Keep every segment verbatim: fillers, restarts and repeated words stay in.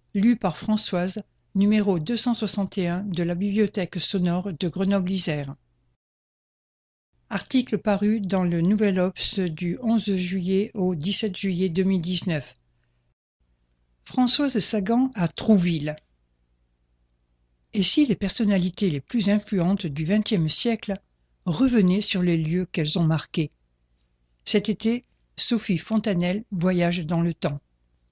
lu par Françoise, numéro deux cent soixante et un de la Bibliothèque sonore de Grenoble-Isère. Article paru dans le Nouvel Obs du onze juillet au dix-sept juillet deux mille dix-neuf. Françoise Sagan à Trouville. Et si les personnalités les plus influentes du vingtième siècle revenaient sur les lieux qu'elles ont marqués? Cet été, Sophie Fontanelle voyage dans le temps.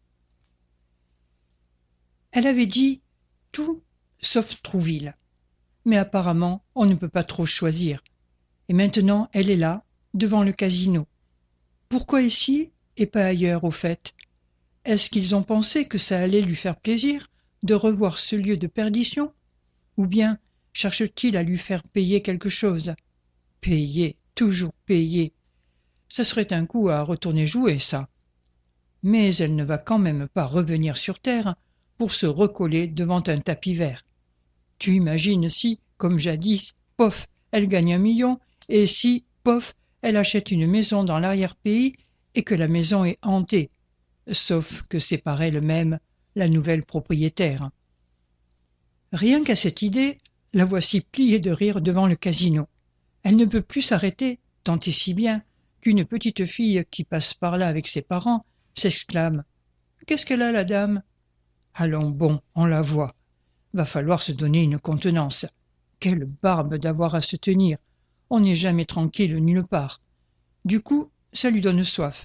Elle avait dit tout sauf Trouville. Mais apparemment, on ne peut pas trop choisir. Et maintenant, elle est là, devant le casino. Pourquoi ici et pas ailleurs, au fait? Est-ce qu'ils ont pensé que ça allait lui faire plaisir de revoir ce lieu de perdition? Ou bien cherche-t-il à lui faire payer quelque chose? Payer, toujours payer. Ça serait un coup à retourner jouer, ça. Mais elle ne va quand même pas revenir sur Terre pour se recoller devant un tapis vert. Tu imagines si, comme jadis, pof, elle gagne un million, et si, pof, elle achète une maison dans l'arrière-pays et que la maison est hantée, sauf que c'est par elle-même la nouvelle propriétaire. Rien qu'à cette idée, la voici pliée de rire devant le casino. Elle ne peut plus s'arrêter, tant et si bien qu'une petite fille qui passe par là avec ses parents s'exclame « Qu'est-ce qu'elle a, la dame ?» Allons bon, on la voit. Va falloir se donner une contenance. Quelle barbe d'avoir à se tenir. On n'est jamais tranquille nulle part. Du coup, ça lui donne soif.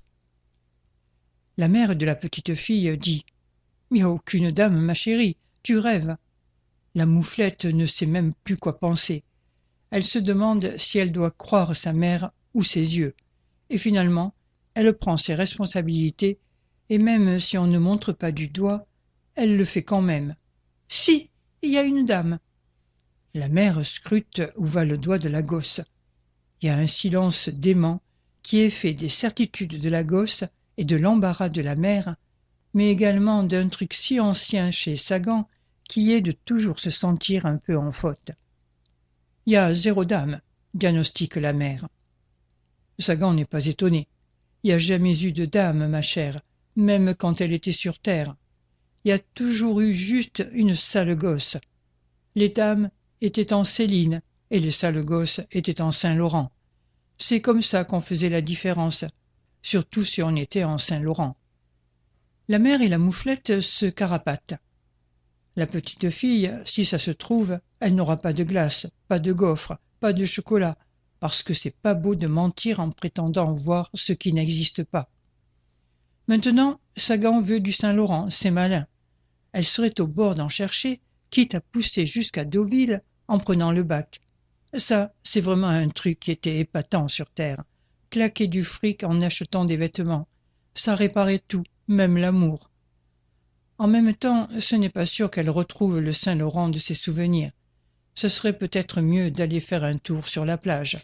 La mère de la petite fille dit « Il n'y a aucune dame, ma chérie, tu rêves. » La mouflette ne sait même plus quoi penser. Elle se demande si elle doit croire sa mère ou ses yeux. Et finalement, elle prend ses responsabilités et même si on ne montre pas du doigt, elle le fait quand même. « Si, il y a une dame. » La mère scrute où va le doigt de la gosse. Il y a un silence dément qui est fait des certitudes de la gosse et de l'embarras de la mère, mais également d'un truc si ancien chez Sagan qui est de toujours se sentir un peu en faute. « Il y a zéro dame, » diagnostique la mère. Sagan n'est pas étonné. Il n'y a jamais eu de dame, ma chère, même quand elle était sur Terre. Il y a toujours eu juste une sale gosse. Les dames étaient en Céline et les sales gosses étaient en Saint-Laurent. C'est comme ça qu'on faisait la différence, surtout si on était en Saint-Laurent. La mère et la mouflette se carapatent. La petite fille, si ça se trouve, elle n'aura pas de glace, pas de gaufres, pas de chocolat, parce que c'est pas beau de mentir en prétendant voir ce qui n'existe pas. Maintenant, Sagan veut du Saint-Laurent, c'est malin. Elle serait au bord d'en chercher, quitte à pousser jusqu'à Deauville en prenant le bac. Ça, c'est vraiment un truc qui était épatant sur Terre. Claquer du fric en achetant des vêtements. Ça réparait tout, même l'amour. En même temps, ce n'est pas sûr qu'elle retrouve le Saint-Laurent de ses souvenirs. Ce serait peut-être mieux d'aller faire un tour sur la plage.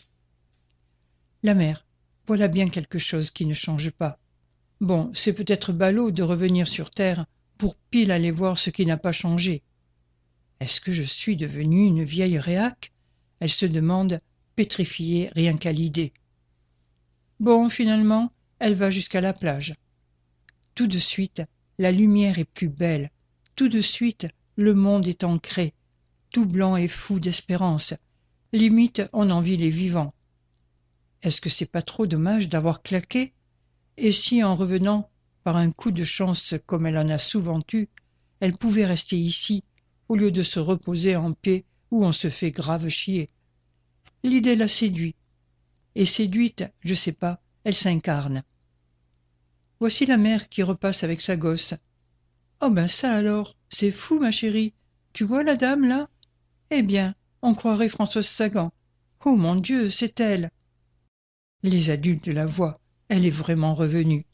La mère, voilà bien quelque chose qui ne change pas. Bon, c'est peut-être ballot de revenir sur Terre pour pile aller voir ce qui n'a pas changé. Est-ce que je suis devenue une vieille réac? Elle se demande, pétrifiée rien qu'à l'idée. Bon, finalement, elle va jusqu'à la plage. Tout de suite, la lumière est plus belle. Tout de suite, le monde est ancré, tout blanc et fou d'espérance. Limite, on envie les vivants. Est-ce que c'est pas trop dommage d'avoir claqué? Et si, en revenant, par un coup de chance comme elle en a souvent eu, elle pouvait rester ici, au lieu de se reposer en paix où on se fait grave chier? L'idée la séduit. Et séduite, je sais pas, elle s'incarne. Voici la mère qui repasse avec sa gosse. « Oh ben ça alors, c'est fou ma chérie. Tu vois la dame là? Eh bien, on croirait Françoise Sagan. Oh mon Dieu, c'est elle. » Les adultes la voient, elle est vraiment revenue.